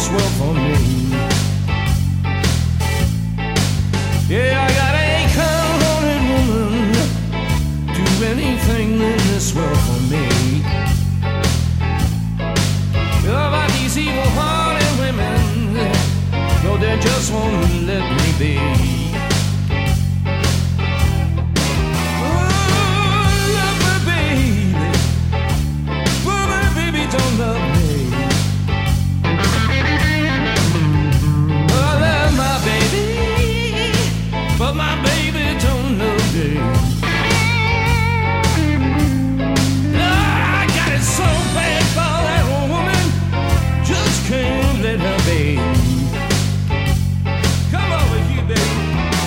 this world for me. Yeah, I got a cold-hearted woman, do anything in this world for me. About these evil-hearted women, no, they just won't let me be. But my baby don't know me. I got it so bad for that woman, just can't let her be. Come over here, baby.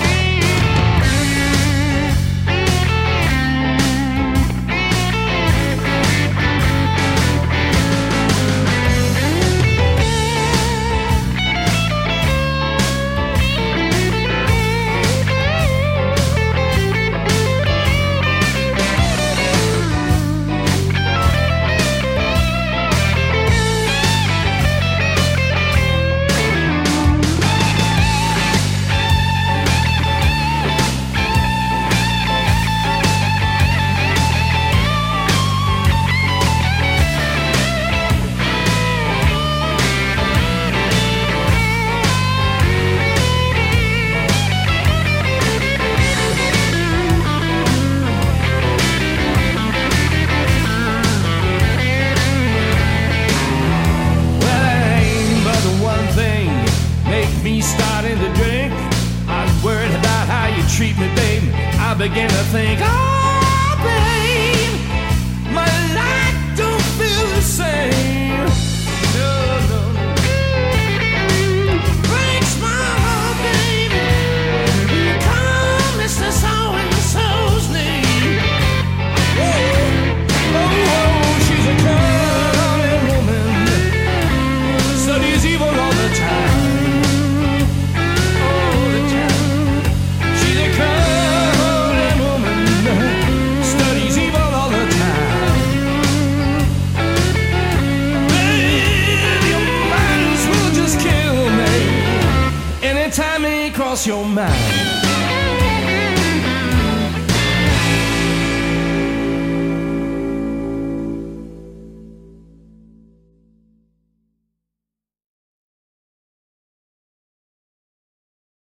Starting to drink, I was worried about how you treat me, babe. I began to think, oh, babe, my life don't feel the same. No, no, no. Breaks my heart, baby. Come, Mr. So-and-so's name. Oh, oh, oh, she's a cold-hearted woman, studies evil all the time. Time ain't cross your mind.